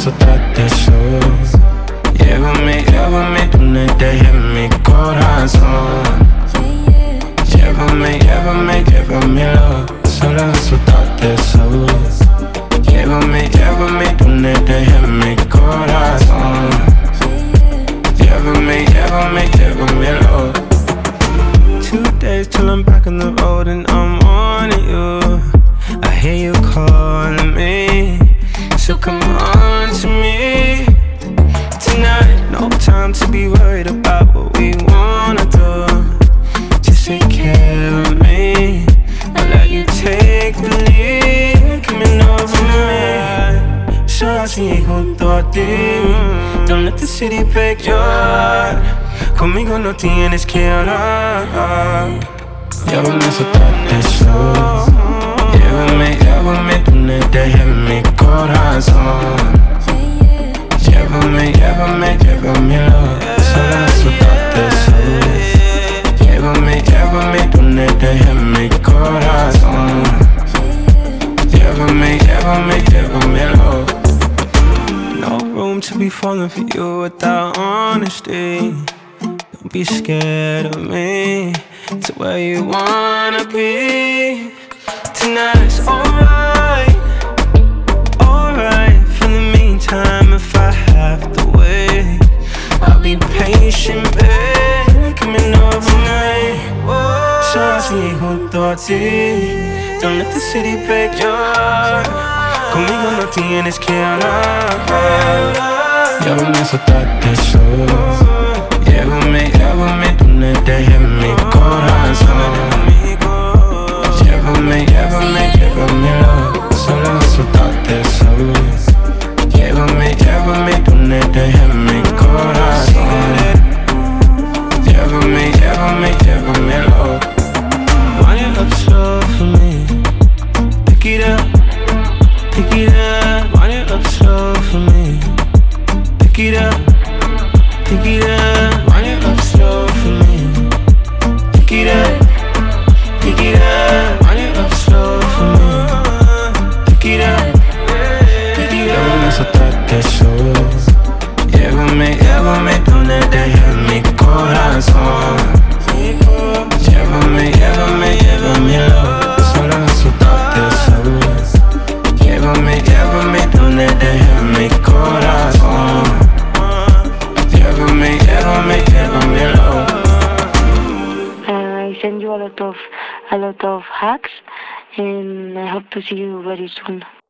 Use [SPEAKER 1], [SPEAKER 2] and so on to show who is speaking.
[SPEAKER 1] azotaste sos. Llévame donde te lleve mi corazón. Llévamelo, solo azotaste sos. Llévame donde te lleve mi corazón. Llévamelo. 2 days till I'm back on the road and I'm wanting you. I hear you calling me, so come on to me tonight. No time to be worried about what we wanna do. Just take care of me, I'll let you take the lead. Coming over me, solo así junto a ti. Don't let the city break your heart. Conmigo no tienes que hablar. Llévame a azotaste sos. Llévame donde te lleve mi corazón. Llévamelo, solo azotaste sos. Llévame donde te lleve mi corazón. Llévamelo. No room to be falling for you without honesty. Don't be scared of me. To where you wanna be. Tonight's alright. For the meantime, if I have to wait, I'll be patient, babe. Coming overnight. Solo así junto a ti. Don't let the city break your heart. Conmigo no tienes que hablar. Llévame a azotaste sos. Llévame donde te lleve mi corazón. Llévamelo, solo azotaste sos. Llévame donde te lleve mi corazón. Llévamelo. Wind it up slow for me. Pick it up. Wind it up slow for me. Pick it up. Wind it up slow for me. Pick it up. Wind it up slow for me. Pick it up. Llévame a azotaste sos. Llévame donde te lleve mi corazón. Llévamelo, solo azotaste sos. Llévame donde te lleve mi corazón. Llévamelo.
[SPEAKER 2] I send you a lot of hacks, and I hope to see you very soon.